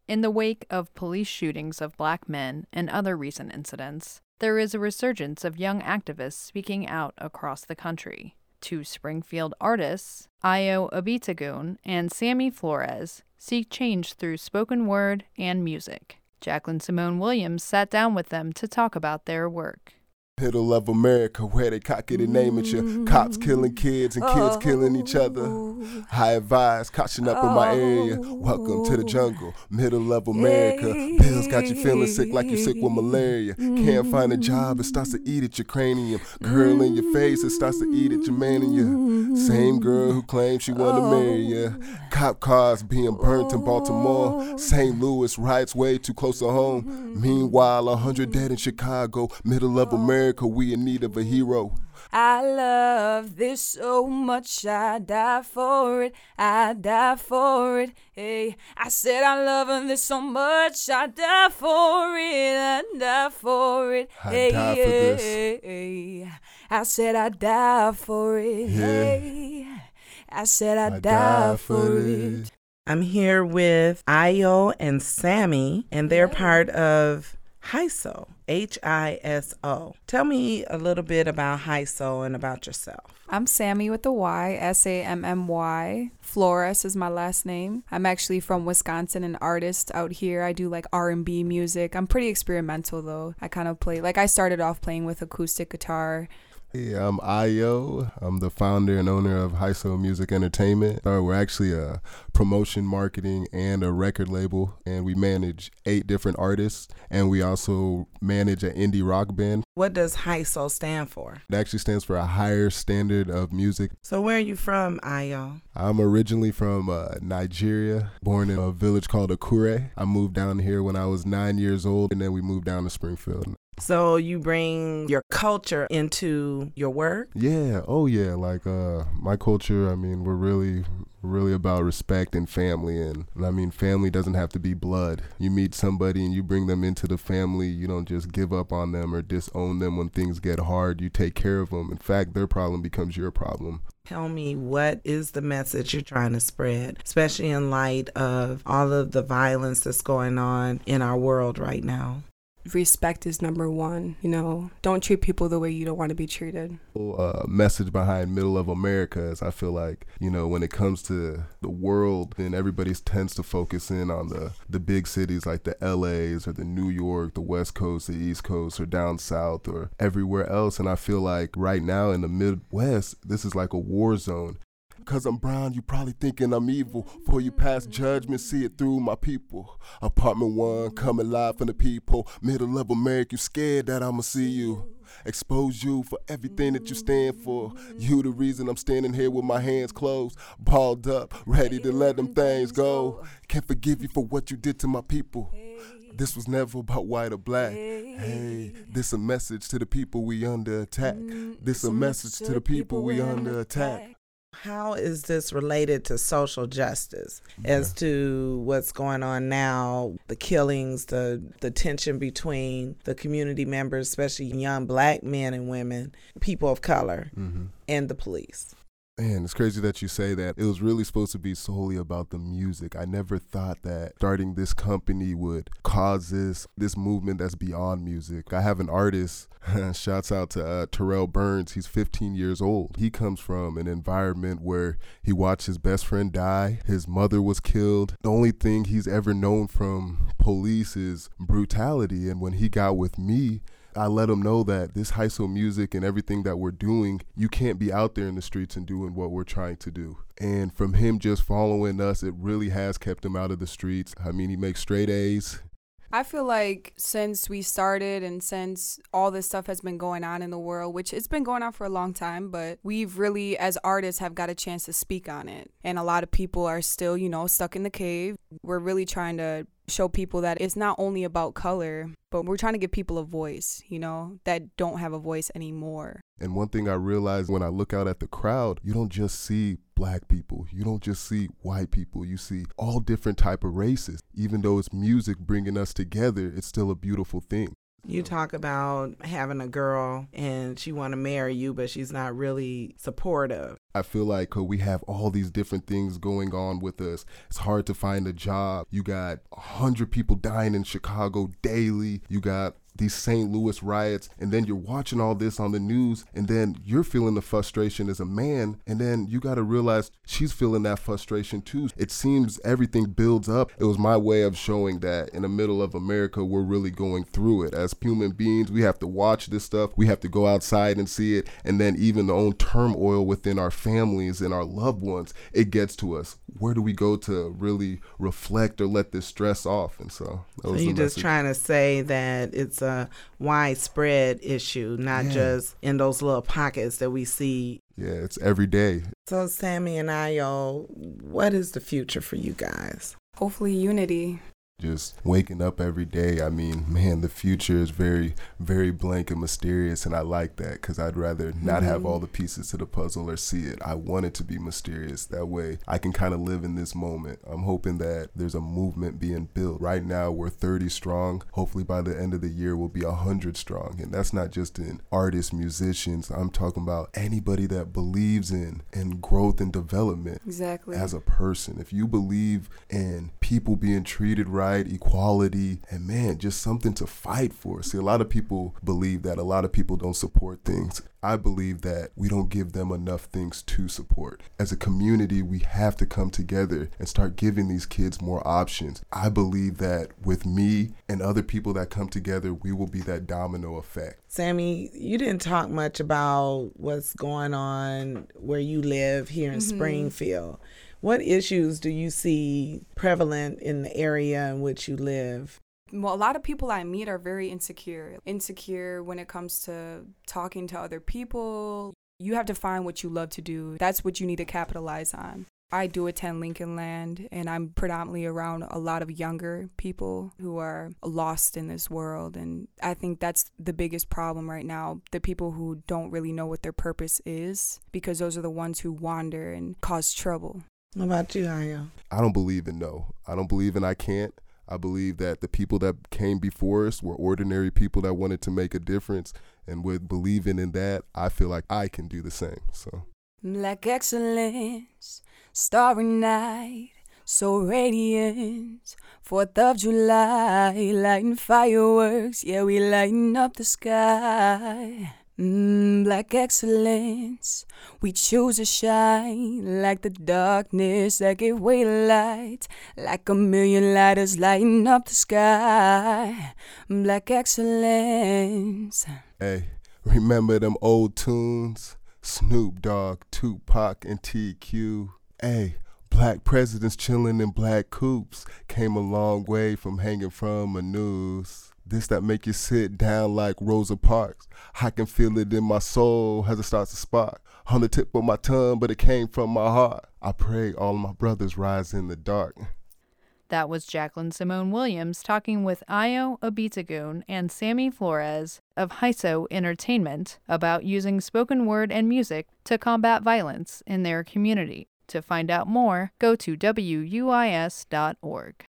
In the wake of police shootings of black men and other recent incidents, there is a resurgence of young activists speaking out across the country. Two Springfield artists, Ayo Abitagun and Sammy Flores, seek change through spoken word and music. Jacqueline Simone Williams sat down with them to talk about their work. Middle of America, where they cock it and name it you. Cops killing kids and kids killing each other. High advise, caution up in my area. Welcome to the jungle, middle of America. Pills got you feeling sick like you're sick with malaria. Can't find a job, it starts to eat at your cranium. Girl in your face, it starts to eat at your man in you. Same girl who claims she wanted to marry you. Cop cars being burnt in Baltimore. St. Louis riots way too close to home. Meanwhile, 100 dead in Chicago. Middle of America, we in need of a hero. I love this so much, I die for it, I die for it. Hey, I said I love this so much, I die for it, I die for it. I die for this. Hey, I said I die for it. Yeah. Hey, I said I die for it. I'm here with Ayo and Sammy, and they're part of HISO, H-I-S-O. Tell me a little bit about HISO and about yourself. I'm Sammy with the Y, S-A-M-M-Y. Flores is my last name. I'm actually from Wisconsin, an artist out here. I do like R&B music. I'm pretty experimental though. I kind of play, like I started off playing with acoustic guitar. Hey, I'm Ayo. I'm the founder and owner of HISO Music Entertainment. We're actually a promotion, marketing, and a record label, and we manage 8 different artists, and we also manage an indie rock band. What does HISO stand for? It actually stands for a higher standard of music. So where are you from, Ayo? I'm originally from Nigeria, born in a village called Akure. I moved down here when I was 9 years old, and then we moved down to Springfield. So you bring your culture into your work? Yeah, oh yeah, like my culture, I mean, we're really about respect and family, and I mean, family doesn't have to be blood. You meet somebody and you bring them into the family, you don't just give up on them or disown them when things get hard. You take care of them. In fact, their problem becomes your problem. Tell me, what is the message you're trying to spread, especially in light of all of the violence that's going on in our world right now? Respect is number one, don't treat people the way you don't want to be treated. Message behind Middle of America is I feel like, when it comes to the world, then everybody tends to focus in on the big cities like the LAs or the New York, the West Coast, the East Coast, or down south or everywhere else. And I feel like right now in the Midwest, this is like a war zone. Cause I'm brown, you probably thinking I'm evil. Before you pass judgment, see it through my people. Apartment 1, coming live from the people. Middle of America, you scared that I'ma see you. Expose you for everything that you stand for. You the reason I'm standing here with my hands closed, balled up, ready to let them things go. Can't forgive you for what you did to my people. This was never about white or black. Hey, this a message to the people we under attack. This a message to the people we under attack. How is this related to social justice as to what's going on now, the killings, the tension between the community members, especially young black men and women, people of color, and the police? Man, it's crazy that you say that. It was really supposed to be solely about the music. I never thought that starting this company would cause this movement that's beyond music. I have an artist, shouts out to Terrell Burns. He's 15 years old. He comes from an environment where he watched his best friend die. His mother was killed. The only thing he's ever known from police is brutality. And when he got with me, I let him know that this HISO music and everything that we're doing, you can't be out there in the streets and doing what we're trying to do. And from him just following us, it really has kept him out of the streets. I mean, he makes straight A's. I feel like since we started and since all this stuff has been going on in the world, which it's been going on for a long time, but we've really, as artists, have got a chance to speak on it. And a lot of people are still, stuck in the cave. We're really trying to show people that it's not only about color, but we're trying to give people a voice, that don't have a voice anymore. And one thing I realized when I look out at the crowd, you don't just see black people, you don't just see white people, you see all different type of races. Even though it's music bringing us together, it's still a beautiful thing. You talk about having a girl and she want to marry you, but she's not really supportive. I feel like we have all these different things going on with us. It's hard to find a job. You got 100 people dying in Chicago daily. You got these St. Louis riots, and then you're watching all this on the news, and then you're feeling the frustration as a man, and then you got to realize she's feeling that frustration too. It seems everything builds up. It was my way of showing that in the middle of America, we're really going through it. As human beings, we have to watch this stuff. We have to go outside and see it, and then even the own turmoil within our families and our loved ones, it gets to us. Where do we go to really reflect or let this stress off? And so that was you're the just message. trying to say that it's a widespread issue, not just in those little pockets that we see. Yeah, it's every day. So Sammy and Ayo, what is the future for you guys? Hopefully unity. Just waking up every day. I mean, man, the future is very, very blank and mysterious, and I like that because I'd rather not have all the pieces to the puzzle or see it. I want it to be mysterious. That way I can kind of live in this moment. I'm hoping that there's a movement being built. Right now, we're 30 strong. Hopefully by the end of the year, we'll be 100 strong. And that's not just in artists, musicians. I'm talking about anybody that believes in growth and development. Exactly. As a person, if you believe in people being treated right, equality, and man, just something to fight for. See, a lot of people believe that. A lot of people don't support things. I believe that we don't give them enough things to support. As a community, we have to come together and start giving these kids more options. I believe that with me and other people that come together, we will be that domino effect. Sammy, you didn't talk much about what's going on where you live here in Springfield. What issues do you see prevalent in the area in which you live? Well, a lot of people I meet are very insecure. Insecure when it comes to talking to other people. You have to find what you love to do. That's what you need to capitalize on. I do attend Lincoln Land, and I'm predominantly around a lot of younger people who are lost in this world. And I think that's the biggest problem right now, the people who don't really know what their purpose is, because those are the ones who wander and cause trouble. What about you, Ayo? I don't believe in no. I don't believe in I can't. I believe that the people that came before us were ordinary people that wanted to make a difference. And with believing in that, I feel like I can do the same. So, Black excellence, starry night, so radiant. 4th of July, lighting fireworks, yeah, we lighten up the sky. Black excellence, we choose to shine like the darkness that gave way to light, like a million lighters lighting up the sky. Black excellence. hey, remember them old tunes? Snoop Dogg, Tupac, and TQ. Hey, black presidents chilling in black coupes came a long way from hanging from a noose. This that make you sit down like Rosa Parks. I can feel it in my soul as it starts to spark. On the tip of my tongue, but it came from my heart. I pray all of my brothers rise in the dark. That was Jacqueline Simone Williams talking with Ayo Obitagun and Sammy Flores of HISO Entertainment about using spoken word and music to combat violence in their community. To find out more, go to WUIS.org.